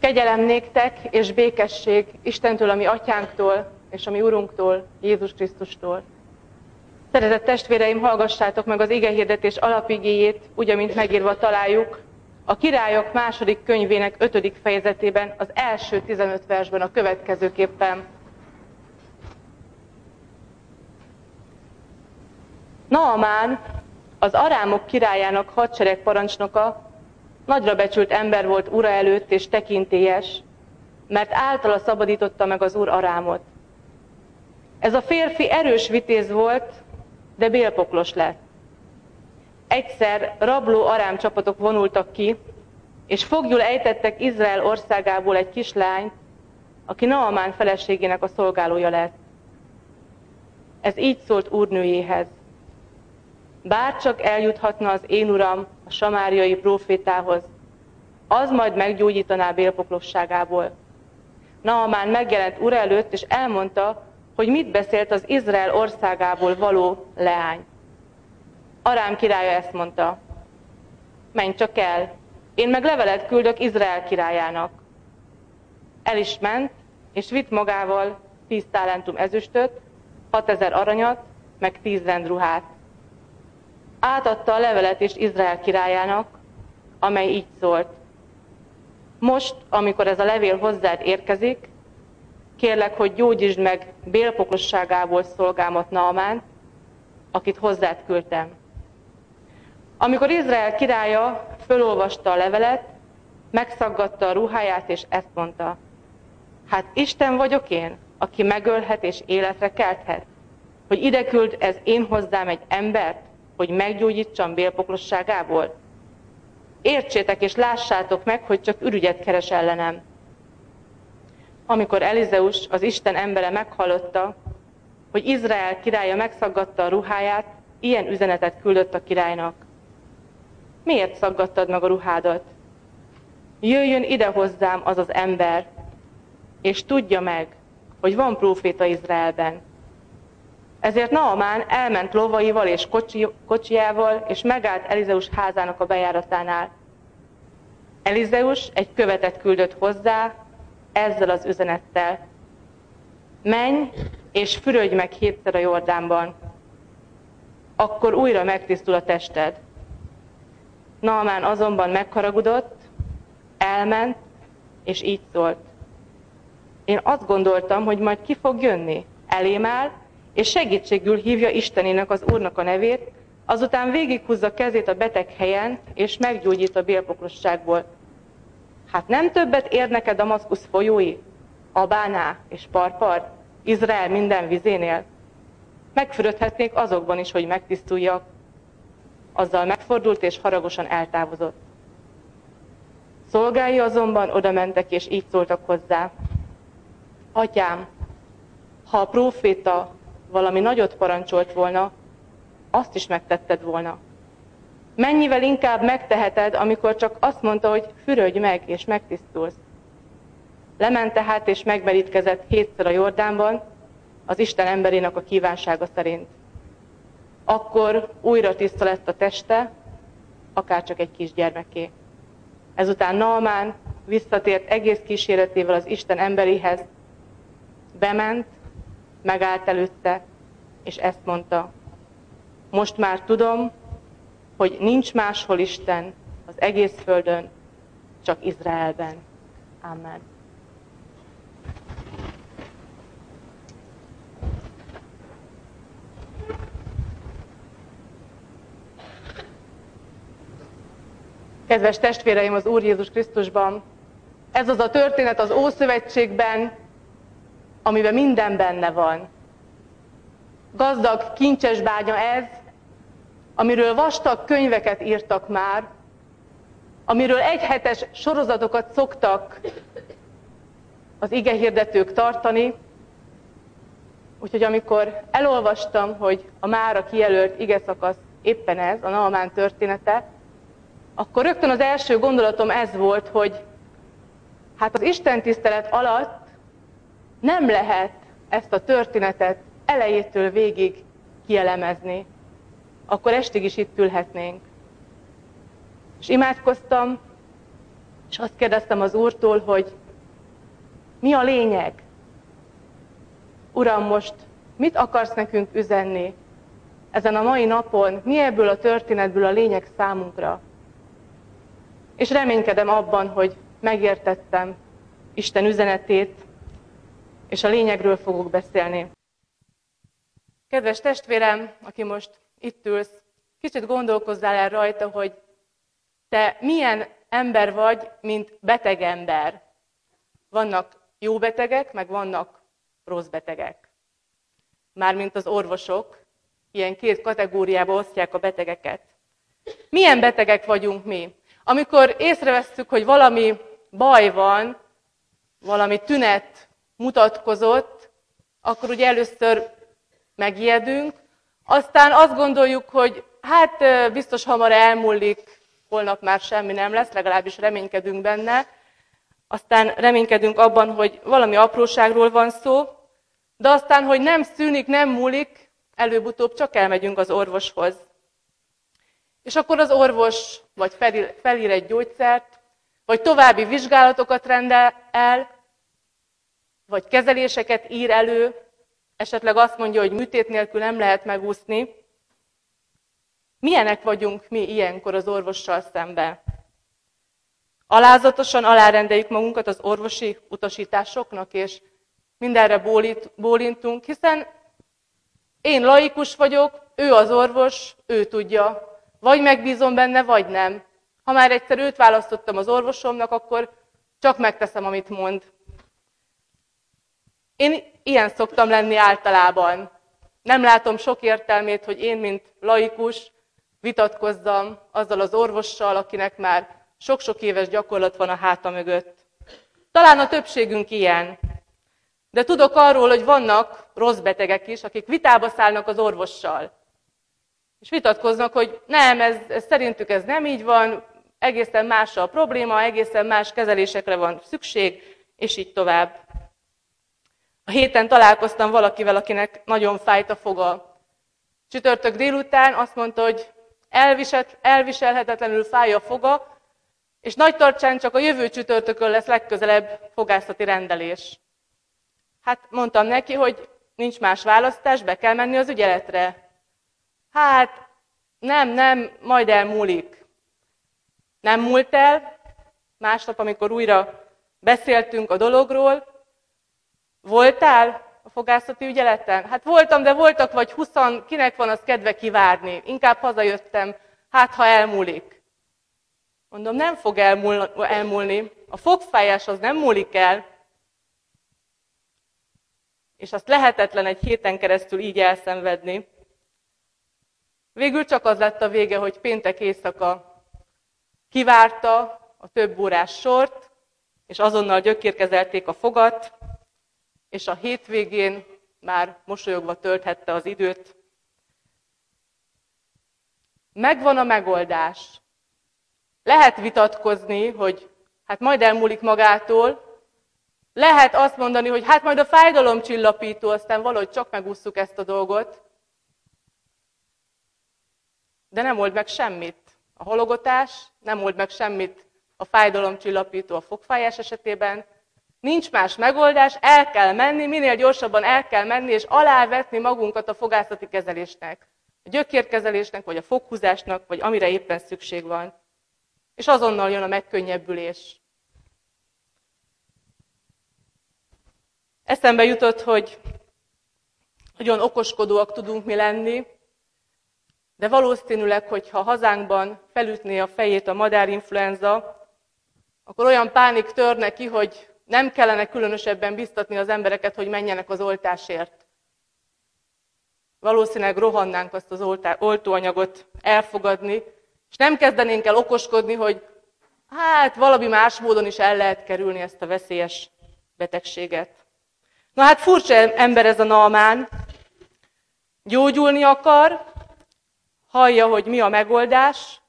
Kegyelem néktek és békesség Istentől, a mi atyánktól, és a mi Urunktól, Jézus Krisztustól. Szeretett testvéreim, hallgassátok meg az igehirdetés alapigéjét, úgy, amint megírva találjuk, a Királyok második könyvének 5. fejezetében, az első 15 versben a következőképpen. Naamán, az arámok királyának hadseregparancsnoka, nagyra becsült ember volt ura előtt és tekintélyes, mert általa szabadította meg az Úr Arámot. Ez a férfi erős vitéz volt, de bélpoklos lett. Egyszer rabló arám csapatok vonultak ki, és foglyul ejtettek Izrael országából egy kislányt, aki Naamán feleségének a szolgálója lett. Ez így szólt úrnőjéhez: bárcsak eljuthatna az én uram a samáriai prófétához, az majd meggyógyítaná bélpoklosságából. Naamán megjelent ura előtt, és elmondta, hogy mit beszélt az Izrael országából való leány. Arám királya ezt mondta: menj csak el, én meg levelet küldök Izrael királyának. El is ment, és vitt magával 10 talentum ezüstöt, 6000 aranyat, meg 10 rendruhát. Átadta a levelet is Izrael királyának, amely így szólt: most, amikor ez a levél hozzád érkezik, kérlek, hogy gyógyítsd meg bélpoklosságából szolgámat Naamánt, akit hozzád küldtem. Amikor Izrael királya fölolvasta a levelet, megszaggatta a ruháját, és ezt mondta: hát Isten vagyok én, aki megölhet és életre kelthet, hogy ide küld ez én hozzám egy embert, hogy meggyógyítsam bélpoklosságából? Értsétek és lássátok meg, hogy csak ürügyet keres ellenem. Amikor Elizeus, az Isten embere meghallotta, hogy Izrael királya megszaggatta a ruháját, ilyen üzenetet küldött a királynak: miért szaggattad meg a ruhádat? Jöjjön ide hozzám az az ember, és tudja meg, hogy van próféta Izraelben. Ezért Naamán elment lovaival és kocsijával, és megállt Elizeus házának a bejáratánál. Elizeus egy követet küldött hozzá, ezzel az üzenettel: menj és fürödj meg 7-szer a Jordánban, akkor újra megtisztul a tested. Naamán azonban megharagudott, elment, és így szólt: én azt gondoltam, hogy majd ki fog jönni, elém áll, és segítségül hívja Istenének, az Úrnak a nevét, azután végighúzza kezét a beteg helyen, és meggyógyít a bélpoklosságból. Hát nem többet ér neked Damaszkusz folyói, Abáná és Parpar, Izrael minden vizénél? Megfürödhetnék azokban is, hogy megtisztuljak. Azzal megfordult, és haragosan eltávozott. Szolgái azonban oda mentek, és így szóltak hozzá: atyám, ha a próféta valami nagyot parancsolt volna, azt is megtetted volna. Mennyivel inkább megteheted, amikor csak azt mondta, hogy fürödj meg, és megtisztulsz. Lement tehát, és megmerítkezett 7-szer a Jordánban, az Isten emberének a kívánsága szerint. Akkor újra tiszta lett a teste, akárcsak egy kisgyermeké. Ezután Naamán visszatért egész kíséretével az Isten emberéhez, bement, megállt előtte, és ezt mondta: most már tudom, hogy nincs máshol Isten az egész földön, csak Izraelben. Amen. Kedves testvéreim az Úr Jézus Krisztusban, ez az a történet az Ószövetségben, amiben minden benne van. Gazdag, kincses bánya ez, amiről vastag könyveket írtak már, amiről egyhetes sorozatokat szoktak az igehirdetők tartani. Úgyhogy amikor elolvastam, hogy a mára kijelölt igeszakasz éppen ez, a Naamán története, akkor rögtön az első gondolatom ez volt, hogy hát az istentisztelet alatt nem lehet ezt a történetet elejétől végig kielemezni. Akkor estig is itt ülhetnénk. És imádkoztam, És azt kérdeztem az Úrtól, hogy mi a lényeg? Uram, most mit akarsz nekünk üzenni ezen a mai napon? Mi ebből a történetből a lényeg számunkra? És reménykedem abban, hogy megértettem Isten üzenetét, és a lényegről fogok beszélni. Kedves testvérem, aki most itt ülsz, kicsit gondolkozzál el rajta, hogy te milyen ember vagy, mint beteg ember. Vannak jó betegek, meg vannak rossz betegek. Mármint az orvosok, ilyen két kategóriába osztják a betegeket. Milyen betegek vagyunk mi? Amikor észrevesszük, hogy valami baj van, valami tünet mutatkozott, akkor ugye először megijedünk, aztán azt gondoljuk, hogy hát biztos hamar elmúlik, holnap már semmi nem lesz, legalábbis reménykedünk benne. Aztán reménykedünk abban, hogy valami apróságról van szó, de aztán, hogy nem szűnik, nem múlik, előbb-utóbb csak elmegyünk az orvoshoz. És akkor az orvos vagy felír egy gyógyszert, vagy további vizsgálatokat rendel el, vagy kezeléseket ír elő, esetleg azt mondja, hogy műtét nélkül nem lehet megúszni. Milyenek vagyunk mi ilyenkor az orvossal szemben? Alázatosan alárendeljük magunkat az orvosi utasításoknak, és mindenre bólintunk, hiszen én laikus vagyok, ő az orvos, ő tudja. Vagy megbízom benne, vagy nem. Ha már egyszer őt választottam az orvosomnak, akkor csak megteszem, amit mond. Én ilyen szoktam lenni általában. Nem látom sok értelmét, hogy én, mint laikus, vitatkozzam azzal az orvossal, akinek már sok-sok éves gyakorlat van a háta mögött. Talán a többségünk ilyen. De tudok arról, hogy vannak rossz betegek is, akik vitába szállnak az orvossal. És vitatkoznak, hogy nem, szerintük ez nem így van, egészen más a probléma, egészen más kezelésekre van szükség, és így tovább. A héten találkoztam valakivel, akinek nagyon fájt a foga. Csütörtök délután azt mondta, hogy elviselhetetlenül fáj a foga, és nagy tartsán csak a jövő csütörtökön lesz legközelebb fogászati rendelés. Hát mondtam neki, hogy nincs más választás, be kell menni az ügyeletre. Hát nem, majd elmúlik. Nem múlt el. Másnap, amikor újra beszéltünk a dologról, voltál a fogászati ügyeleten? Hát voltam, de voltak vagy 20, kinek van az kedve kivárni? Inkább hazajöttem, hát ha elmúlik. Mondom, nem fog elmúlni. A fogfájás az nem múlik el. És azt lehetetlen egy héten keresztül így elszenvedni. Végül csak az lett a vége, hogy péntek éjszaka kivárta a több órás sort, és azonnal gyökérkezelték a fogat, és a hétvégén már mosolyogva tölthette az időt. Megvan a megoldás. Lehet vitatkozni, hogy hát majd elmúlik magától, lehet azt mondani, hogy hát majd a fájdalomcsillapító, aztán valahogy csak megússzuk ezt a dolgot, de nem old meg semmit. A halogatás nem old meg semmit a fájdalomcsillapító a fogfájás esetében. Nincs más megoldás, el kell menni, minél gyorsabban el kell menni, és alávetni magunkat a fogászati kezelésnek. A gyökérkezelésnek, vagy a foghúzásnak, vagy amire éppen szükség van. És azonnal jön a megkönnyebbülés. Eszembe jutott, hogy nagyon okoskodóak tudunk mi lenni, de valószínűleg, hogyha hazánkban felütné a fejét a madárinfluenza, akkor olyan pánik törne ki, hogy nem kellene különösebben biztatni az embereket, hogy menjenek az oltásért. Valószínűleg rohannánk azt az oltóanyagot elfogadni, és nem kezdenénk el okoskodni, hogy hát valami más módon is el lehet kerülni ezt a veszélyes betegséget. Na hát furcsa ember ez a Naamán, gyógyulni akar, hallja, hogy mi a megoldás,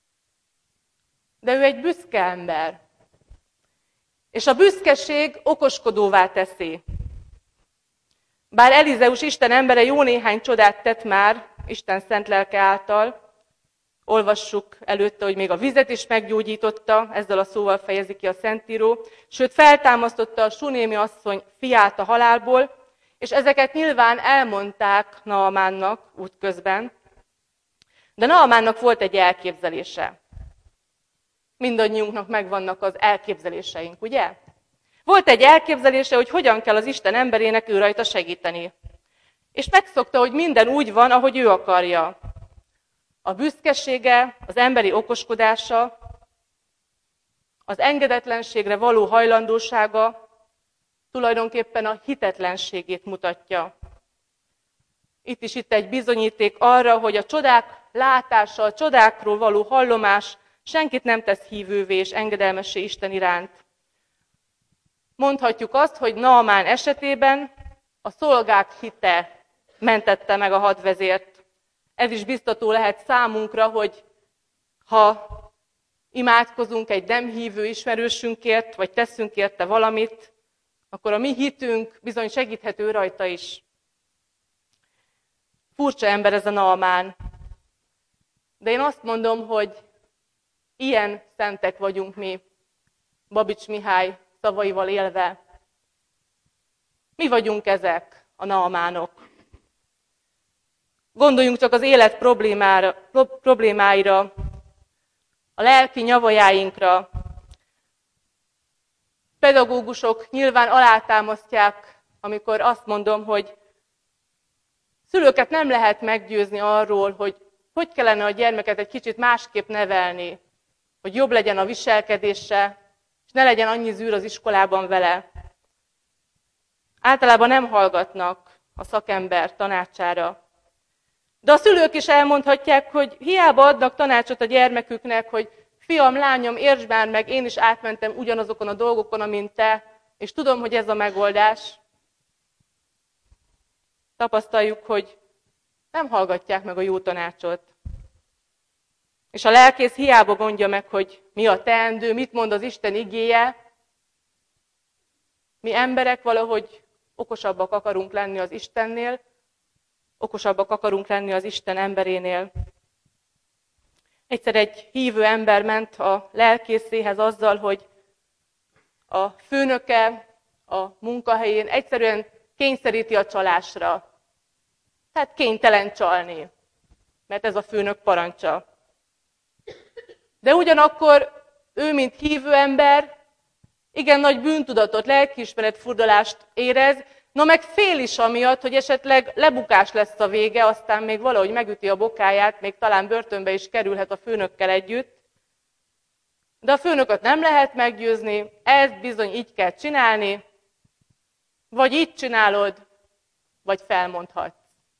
de ő egy büszke ember. És a büszkeség okoskodóvá teszi. Bár Elizeus Isten embere jó néhány csodát tett már, Isten szent lelke által, olvassuk előtte, hogy még a vizet is meggyógyította, ezzel a szóval fejezi ki a Szentíró, sőt feltámasztotta a sunémi asszony fiát a halálból, és ezeket nyilván elmondták Naamánnak útközben, de Naamánnak volt egy elképzelése. Mindannyiunknak megvannak az elképzeléseink, ugye? Volt egy elképzelése, hogy hogyan kell az Isten emberének ő rajta segíteni. És megszokta, hogy minden úgy van, ahogy ő akarja. A büszkesége, az emberi okoskodása, az engedetlenségre való hajlandósága tulajdonképpen a hitetlenségét mutatja. Itt egy bizonyíték arra, hogy a csodák látása, a csodákról való hallomás senkit nem tesz hívővé és engedelmessé Isten iránt. Mondhatjuk azt, hogy Naamán esetében a szolgák hite mentette meg a hadvezért. Ez is biztató lehet számunkra, hogy ha imádkozunk egy nem hívő ismerősünkért, vagy teszünk érte valamit, akkor a mi hitünk bizony segíthető rajta is. Furcsa ember ez a Naamán. De én azt mondom, hogy ilyen szentek vagyunk mi, Babics Mihály szavaival élve. Mi vagyunk ezek a Naamánok. Gondoljunk csak az élet problémáira, a lelki nyavajáinkra. Pedagógusok nyilván alátámasztják, amikor azt mondom, hogy szülőket nem lehet meggyőzni arról, hogy kellene a gyermeket egy kicsit másképp nevelni, hogy jobb legyen a viselkedése, és ne legyen annyi zűr az iskolában vele. Általában nem hallgatnak a szakember tanácsára. De a szülők is elmondhatják, hogy hiába adnak tanácsot a gyermeküknek, hogy fiam, lányom, értsd már meg, én is átmentem ugyanazokon a dolgokon, amint te, és tudom, hogy ez a megoldás. Tapasztaljuk, hogy nem hallgatják meg a jó tanácsot. És a lelkész hiába mondja meg, hogy mi a teendő, mit mond az Isten igéje. Mi emberek valahogy okosabbak akarunk lenni az Istennél, okosabbak akarunk lenni az Isten emberénél. Egyszer egy hívő ember ment a lelkészéhez azzal, hogy a főnöke a munkahelyén egyszerűen kényszeríti a csalásra. Tehát kénytelen csalni, mert ez a főnök parancsa. De ugyanakkor ő, mint hívő ember, igen nagy bűntudatot, lelkiismeretfurdalást érez, no meg fél is amiatt, hogy esetleg lebukás lesz a vége, aztán még valahogy megüti a bokáját, még talán börtönbe is kerülhet a főnökkel együtt. De a főnököt nem lehet meggyőzni, ezt bizony így kell csinálni, vagy így csinálod, vagy felmondhatsz.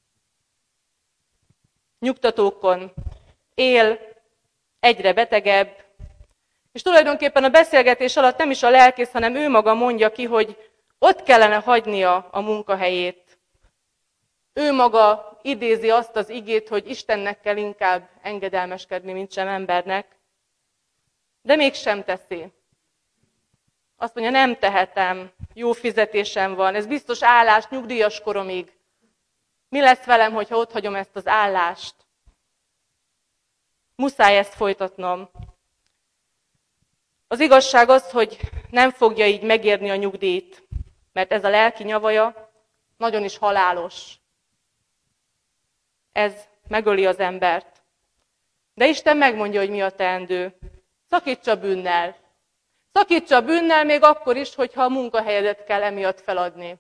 Nyugtatókon él, egyre betegebb, és tulajdonképpen a beszélgetés alatt nem is a lelkész, hanem ő maga mondja ki, hogy ott kellene hagynia a munkahelyét. Ő maga idézi azt az igét, hogy Istennek kell inkább engedelmeskedni, mint sem embernek. De mégsem teszi. Azt mondja, nem tehetem, jó fizetésem van, ez biztos állás nyugdíjas koromig. Mi lesz velem, hogyha ott hagyom ezt az állást? Muszáj ezt folytatnom. Az igazság az, hogy nem fogja így megérni a nyugdíjt, mert ez a lelki nyavaja nagyon is halálos. Ez megöli az embert. De Isten megmondja, hogy mi a teendő. Szakíts a bűnnel. Szakíts a bűnnel még akkor is, hogyha a munkahelyedet kell emiatt feladni.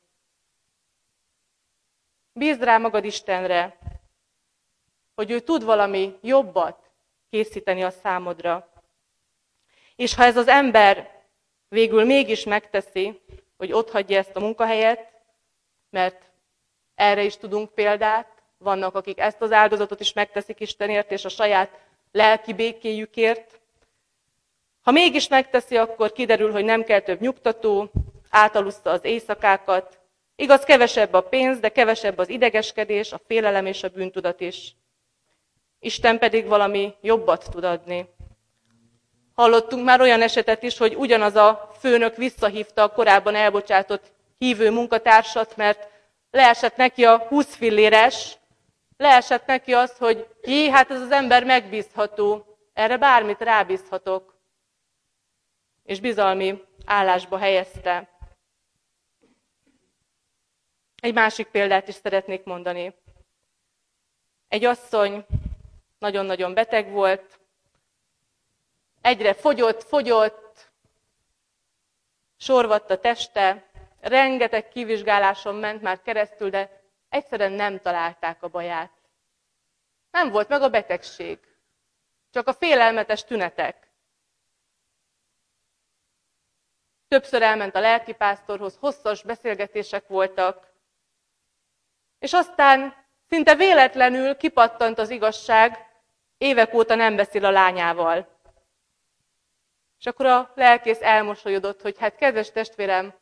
Bízd rá magad Istenre, hogy ő tud valami jobbat készíteni a számodra. És ha ez az ember végül mégis megteszi, hogy otthagyja ezt a munkahelyet, mert erre is tudunk példát, vannak, akik ezt az áldozatot is megteszik Istenért, és a saját lelki békéjükért. Ha mégis megteszi, akkor kiderül, hogy nem kell több nyugtató, átalussza az éjszakákat. Igaz, kevesebb a pénz, de kevesebb az idegeskedés, a félelem és a bűntudat is. Isten pedig valami jobbat tud adni. Hallottunk már olyan esetet is, hogy ugyanaz a főnök visszahívta a korábban elbocsátott hívő munkatársat, mert leesett neki a 20 filléres, leesett neki az, hogy hát ez az ember megbízható, erre bármit rábízhatok. És bizalmi állásba helyezte. Egy másik példát is szeretnék mondani. Egy asszony nagyon-nagyon beteg volt, egyre fogyott, sorvadt a teste, rengeteg kivizsgáláson ment már keresztül, de egyszerűen nem találták a baját. Nem volt meg a betegség, csak a félelmetes tünetek. Többször elment a lelkipásztorhoz, hosszas beszélgetések voltak, és aztán szinte véletlenül kipattant az igazság, évek óta nem beszél a lányával. És akkor a lelkész elmosolyodott, hogy hát kedves testvérem,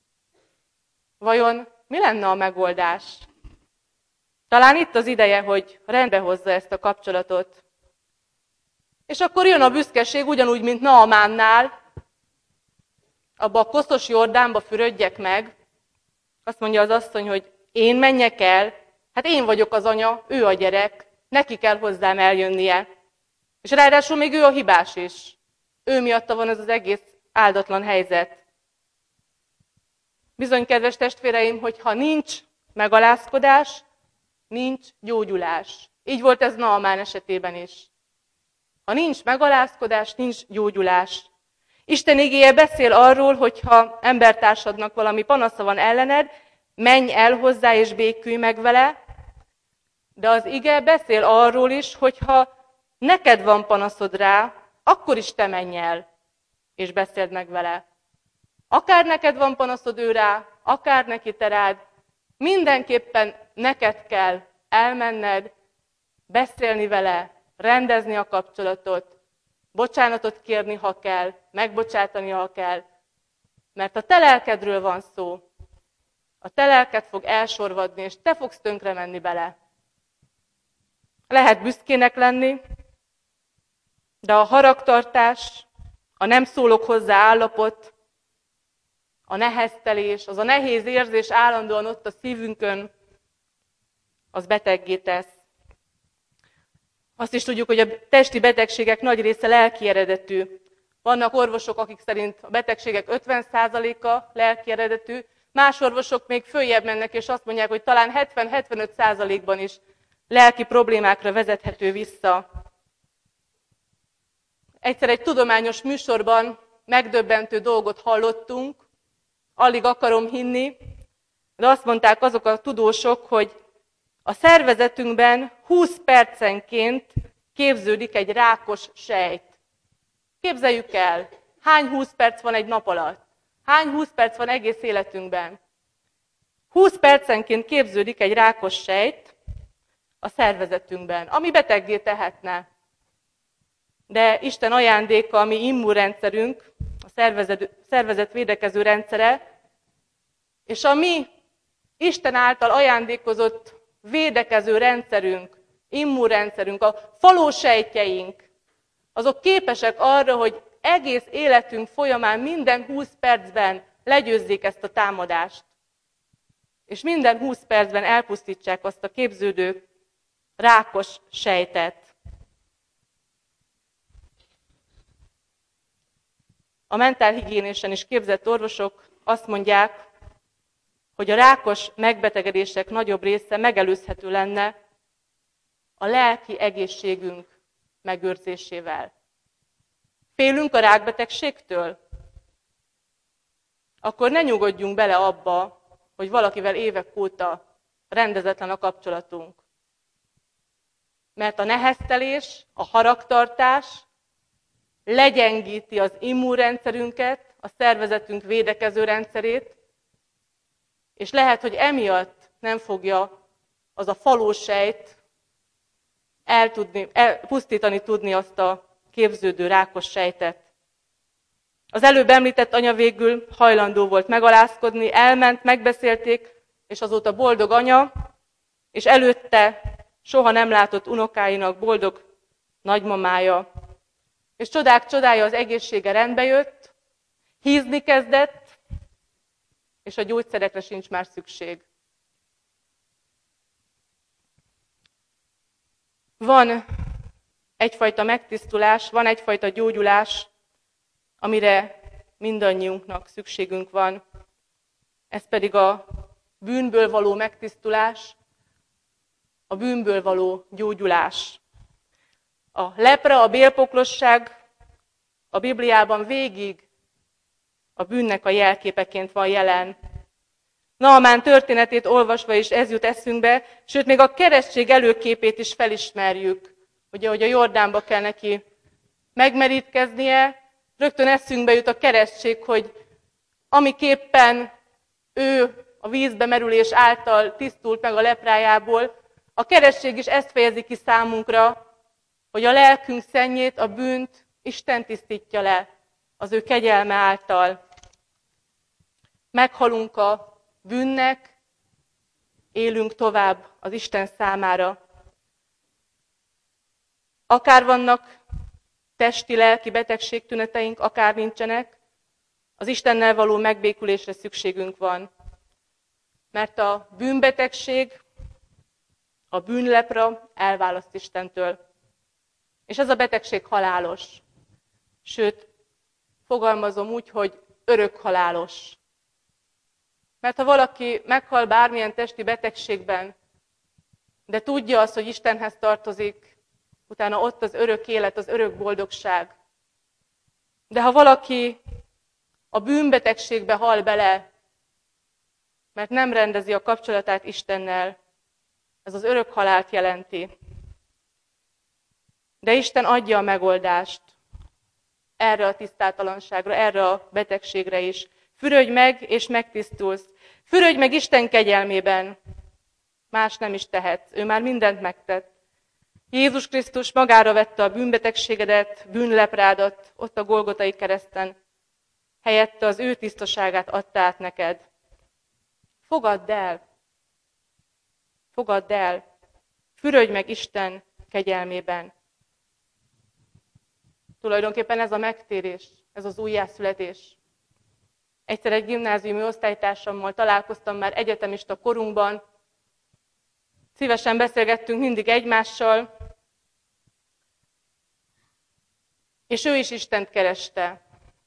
vajon mi lenne a megoldás? Talán itt az ideje, hogy rendbe hozza ezt a kapcsolatot. És akkor jön a büszkeség, ugyanúgy, mint Naamánnál, abba a koszos Jordánba fürödjek meg. Azt mondja az asszony, hogy én menjek el, hát én vagyok az anya, ő a gyerek, neki kell hozzám eljönnie. És ráadásul még ő a hibás is. Ő miatta van ez az egész áldatlan helyzet. Bizony, kedves testvéreim, hogyha nincs megalázkodás, nincs gyógyulás. Így volt ez Naamán esetében is. Ha nincs megalázkodás, nincs gyógyulás. Isten igéje beszél arról, hogy ha embertársadnak valami panasza van ellened, menj el hozzá és békülj meg vele, de az ige beszél arról is, hogy ha neked van panaszod rá, akkor is te menj el, és beszéld meg vele. Akár neked van panaszod ő rá, akár neki te rád, mindenképpen neked kell elmenned, beszélni vele, rendezni a kapcsolatot, bocsánatot kérni, ha kell, megbocsátani, ha kell, mert a te lelkedről van szó. A te lelked fog elsorvadni, és te fogsz tönkre menni bele. Lehet büszkének lenni, de a haragtartás, a nem szólok hozzá állapot, a neheztelés, az a nehéz érzés állandóan ott a szívünkön, az beteggé tesz. Azt is tudjuk, hogy a testi betegségek nagy része lelki eredetű. Vannak orvosok, akik szerint a betegségek 50%-a lelki eredetű, más orvosok még följebb mennek, és azt mondják, hogy talán 70-75%-ban is lelki problémákra vezethető vissza. Egyszer egy tudományos műsorban megdöbbentő dolgot hallottunk, alig akarom hinni, de azt mondták azok a tudósok, hogy a szervezetünkben 20 percenként képződik egy rákos sejt. Képzeljük el, hány 20 perc van egy nap alatt? Hány 20 perc van egész életünkben? 20 percenként képződik egy rákos sejt a szervezetünkben, ami beteggé tehetne. De Isten ajándéka, a mi immunrendszerünk, a szervezet védekező rendszere, és a mi Isten által ajándékozott védekező rendszerünk, immunrendszerünk, a falósejtjeink, azok képesek arra, hogy egész életünk folyamán minden 20 percben legyőzzék ezt a támadást. És minden 20 percben elpusztítsák azt a képződő rákos sejtet. A mentálhigiénésen is képzett orvosok azt mondják, hogy a rákos megbetegedések nagyobb része megelőzhető lenne a lelki egészségünk megőrzésével. Félünk a rákbetegségtől? Akkor ne nyugodjunk bele abba, hogy valakivel évek óta rendezetlen a kapcsolatunk. Mert a neheztelés, a haragtartás legyengíti az immunrendszerünket, a szervezetünk védekező rendszerét, és lehet, hogy emiatt nem fogja az a falósejt pusztítani tudni azt a képződő rákos sejtet. Az előbb említett anya végül hajlandó volt megalázkodni, elment, megbeszélték, és azóta boldog anya, és előtte soha nem látott unokáinak boldog nagymamája. És csodák csodája, az egészsége rendbe jött, hízni kezdett, és a gyógyszerekre sincs már szükség. Van egyfajta megtisztulás, van egyfajta gyógyulás, amire mindannyiunknak szükségünk van. Ez pedig a bűnből való megtisztulás, a bűnből való gyógyulás. A lepra, a bélpoklosság a Bibliában végig a bűnnek a jelképeként van jelen. Naamán történetét olvasva is ez jut eszünkbe, sőt, még a keresztség előképét is felismerjük. Ugye, hogy a Jordánba kell neki megmerítkeznie, rögtön eszünkbe jut a keresztség, hogy amiképpen ő a vízbe merülés által tisztult meg a leprájából, a keresztség is ezt fejezi ki számunkra, hogy a lelkünk szennyét, a bűnt Isten tisztítja le az ő kegyelme által. Meghalunk a bűnnek, élünk tovább az Isten számára. Akár vannak testi-lelki betegségtüneteink, akár nincsenek, az Istennel való megbékülésre szükségünk van. Mert a bűnbetegség, a bűnlepra elválaszt Istentől. És ez a betegség halálos. Sőt, fogalmazom úgy, hogy örökhalálos. Mert ha valaki meghal bármilyen testi betegségben, de tudja azt, hogy Istenhez tartozik, utána ott az örök élet, az örök boldogság. De ha valaki a bűnbetegségbe hal bele, mert nem rendezi a kapcsolatát Istennel, ez az örök halált jelenti. De Isten adja a megoldást erre a tisztátalanságra, erre a betegségre is. Fürödj meg, és megtisztulsz. Fürödj meg Isten kegyelmében. Más nem is tehetsz. Ő már mindent megtett. Jézus Krisztus magára vette a bűnbetegségedet, bűnleprádat ott a Golgotai kereszten. Helyette az ő tisztaságát adta át neked. Fogadd el. Fogadd el. Fürödj meg Isten kegyelmében. Tulajdonképpen ez a megtérés, ez az újjászületés. Egyszer egy gimnáziumi osztálytársammal találkoztam már egyetemista korunkban. Szívesen beszélgettünk mindig egymással, és ő is Istent kereste.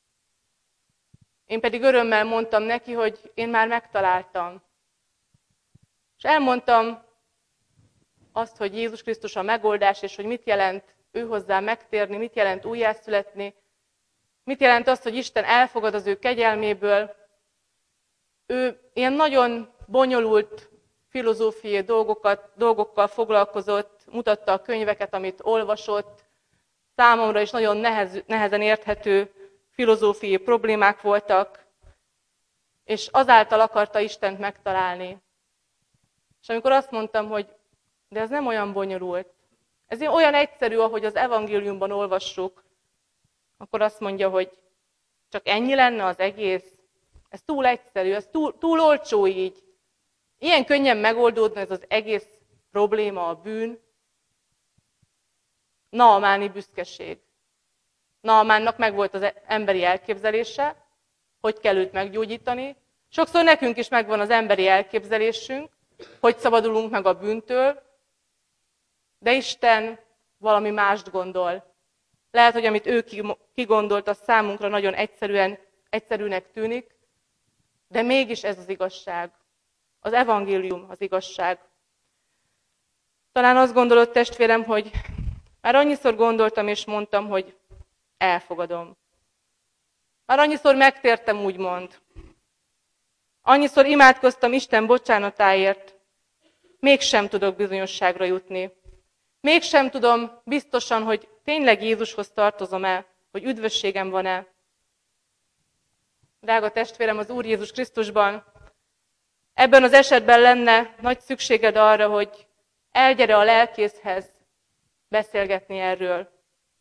Én pedig örömmel mondtam neki, hogy én már megtaláltam. És elmondtam azt, hogy Jézus Krisztus a megoldás, és hogy mit jelent ő hozzá megtérni, mit jelent újjászületni, mit jelent azt, hogy Isten elfogad az ő kegyelméből. Ő ilyen nagyon bonyolult filozófiai dolgokkal foglalkozott, mutatta a könyveket, amit olvasott. Számomra is nagyon nehezen érthető filozófiai problémák voltak, és azáltal akarta Istent megtalálni. És amikor azt mondtam, hogy de ez nem olyan bonyolult, ez olyan egyszerű, ahogy az evangéliumban olvassuk, akkor azt mondja, hogy csak ennyi lenne az egész. Ez túl egyszerű, ez túl olcsó így. Ilyen könnyen megoldódna ez az egész probléma, a bűn. Naamáni büszkeség. Naamánnak megvolt az emberi elképzelése, hogy kell őt meggyógyítani. Sokszor nekünk is megvan az emberi elképzelésünk, hogy szabadulunk meg a bűntől, de Isten valami mást gondol. Lehet, hogy amit ő kigondolt, az számunkra nagyon egyszerűnek tűnik, de mégis ez az igazság. Az evangélium az igazság. Talán azt gondolod, testvérem, hogy már annyiszor gondoltam és mondtam, hogy elfogadom. Már annyiszor megtértem, úgymond. Annyiszor imádkoztam Isten bocsánatáért, mégsem tudok bizonyosságra jutni. Mégsem tudom biztosan, hogy tényleg Jézushoz tartozom-e, hogy üdvösségem van-e. Drága testvérem, az Úr Jézus Krisztusban ebben az esetben lenne nagy szükséged arra, hogy elgyere a lelkészhez beszélgetni erről.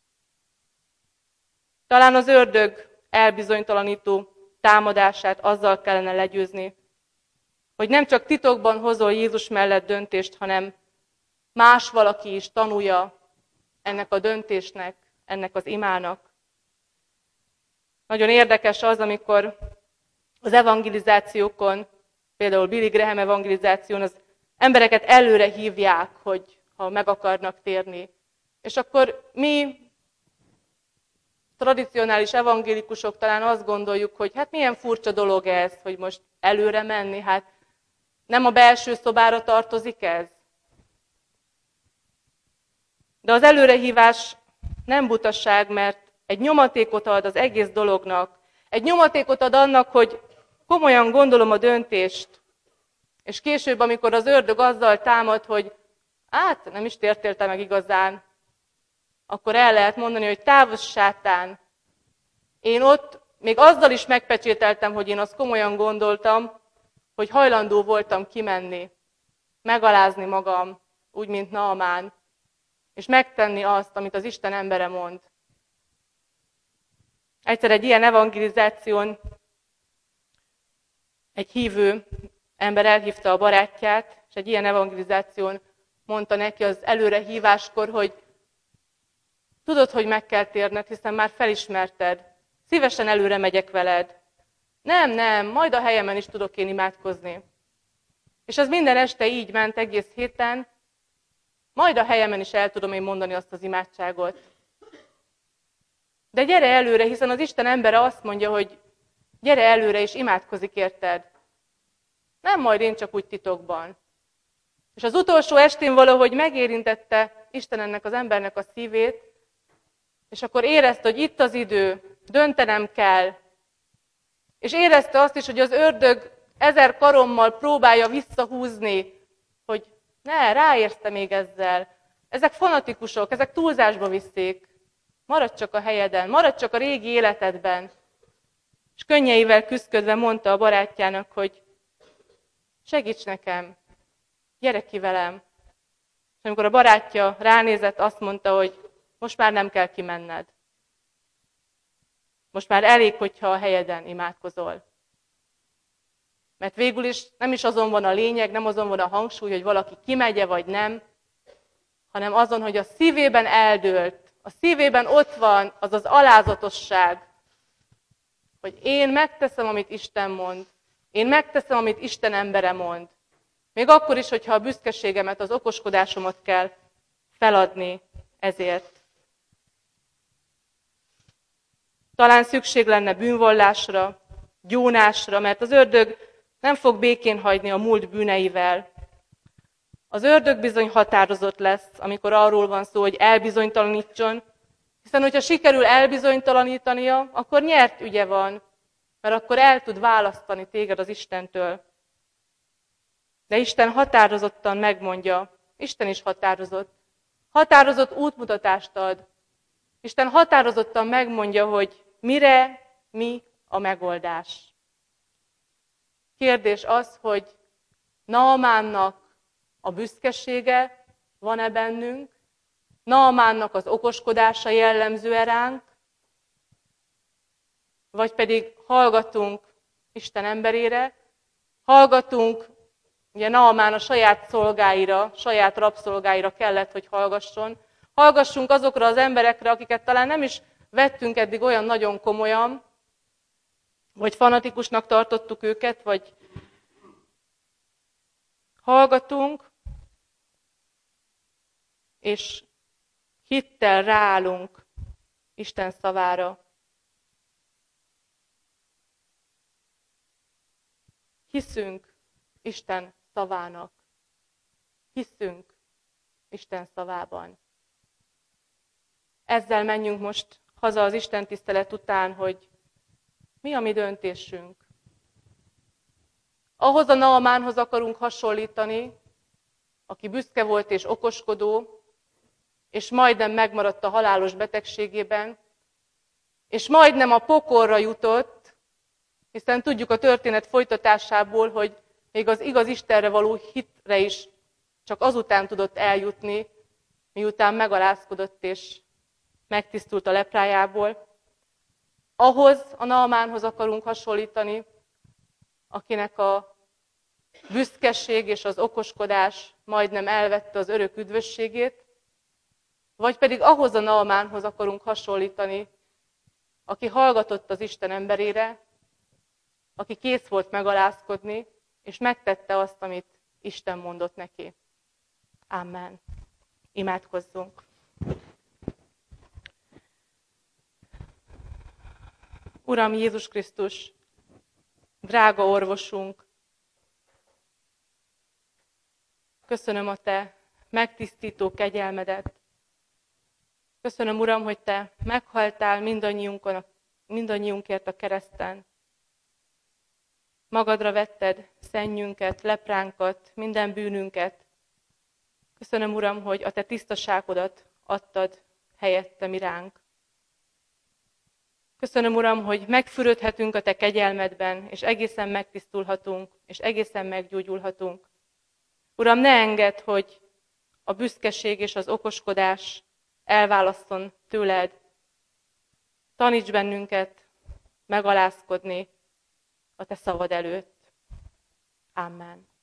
Talán az ördög elbizonytalanító támadását azzal kellene legyőzni, hogy nem csak titokban hozol Jézus mellett döntést, hanem más valaki is tanulja ennek a döntésnek, ennek az imának. Nagyon érdekes az, amikor az evangelizációkon, például Billy Graham evangelizáción az embereket előre hívják, hogy ha meg akarnak térni. És akkor mi, tradicionális evangélikusok talán azt gondoljuk, hogy hát milyen furcsa dolog ez, hogy most előre menni, hát nem a belső szobára tartozik ez? De az előrehívás nem butaság, mert egy nyomatékot ad az egész dolognak. Egy nyomatékot ad annak, hogy komolyan gondolom a döntést, és később, amikor az ördög azzal támad, hogy hát nem is tértél te meg igazán, akkor el lehet mondani, hogy távozz sátán. Én ott még azzal is megpecsételtem, hogy én azt komolyan gondoltam, hogy hajlandó voltam kimenni, megalázni magam, úgy, mint Naamán, és megtenni azt, amit az Isten embere mond. Egyszer egy ilyen evangelizáción egy hívő ember elhívta a barátját, és egy ilyen evangelizáción mondta neki az előrehíváskor, hogy tudod, hogy meg kell térned, hiszen már felismerted. Szívesen előre megyek veled. Nem, majd a helyemen is tudok én imádkozni. És az minden este így ment egész héten, majd a helyemen is el tudom én mondani azt az imádságot. De gyere előre, hiszen az Isten embere azt mondja, hogy gyere előre, és imádkozik érted. Nem majd én csak úgy titokban. És az utolsó estén valahogy megérintette Isten ennek az embernek a szívét, és akkor érezte, hogy itt az idő, döntenem kell. És érezte azt is, hogy az ördög 1000 karommal próbálja visszahúzni, hogy ne, ráérsz te még ezzel. Ezek fanatikusok, ezek túlzásba viszik. Maradj csak a helyeden, maradj csak a régi életedben. És könnyeivel küszködve mondta a barátjának, hogy segíts nekem, gyere ki velem. És amikor a barátja ránézett, azt mondta, hogy most már nem kell kimenned. Most már elég, hogyha a helyeden imádkozol. Mert végül is nem is azon van a lényeg, nem azon van a hangsúly, hogy valaki kimegye vagy nem, hanem azon, hogy a szívében eldőlt, a szívében ott van az az alázatosság, hogy én megteszem, amit Isten mond, én megteszem, amit Isten embere mond. Még akkor is, hogyha a büszkeségemet, az okoskodásomat kell feladni ezért. Talán szükség lenne bűnvallásra, gyónásra, mert az ördög nem fog békén hagyni a múlt bűneivel. Az ördög bizony határozott lesz, amikor arról van szó, hogy elbizonytalanítson, hiszen hogyha sikerül elbizonytalanítania, akkor nyert ügye van, mert akkor el tud választani téged az Istentől. De Isten határozottan megmondja, Isten is határozott. Határozott útmutatást ad. Isten határozottan megmondja, hogy mire, mi a megoldás. Kérdés az, hogy Naamánnak a büszkesége van-e bennünk, Naamánnak az okoskodása jellemző-e ránk, vagy pedig hallgatunk Isten emberére, hallgatunk, ugye Naamán a saját szolgáira, saját rabszolgáira kellett, hogy hallgasson, hallgassunk azokra az emberekre, akiket talán nem is vettünk eddig olyan nagyon komolyan, vagy fanatikusnak tartottuk őket, vagy hallgatunk, és hittel ráállunk Isten szavára. Hiszünk Isten szavának. Hiszünk Isten szavában. Ezzel menjünk most haza az Isten tisztelet után, hogy mi a mi döntésünk. Ahhoz a Naamánhoz akarunk hasonlítani, aki büszke volt és okoskodó, és majdnem megmaradt a halálos betegségében, és majdnem a pokolra jutott, hiszen tudjuk a történet folytatásából, hogy még az igaz Istenre való hitre is csak azután tudott eljutni, miután megalázkodott és megtisztult a leprájából. Ahhoz a Naamánhoz akarunk hasonlítani, akinek a büszkeség és az okoskodás majdnem elvette az örök üdvösségét, vagy pedig ahhoz a Naamánhoz akarunk hasonlítani, aki hallgatott az Isten emberére, aki kész volt megalázkodni, és megtette azt, amit Isten mondott neki. Amen. Imádkozzunk! Uram Jézus Krisztus, drága orvosunk, köszönöm a Te megtisztító kegyelmedet. Köszönöm, Uram, hogy Te meghaltál mindannyiunkért a kereszten. Magadra vetted szennyünket, lepránkat, minden bűnünket. Köszönöm, Uram, hogy a Te tisztaságodat adtad helyettem iránk. Köszönöm, Uram, hogy megfürödhetünk a Te kegyelmedben, és egészen megtisztulhatunk, és egészen meggyógyulhatunk. Uram, ne engedd, hogy a büszkeség és az okoskodás elválasszon tőled. Taníts bennünket megalázkodni a Te szavad előtt. Amen.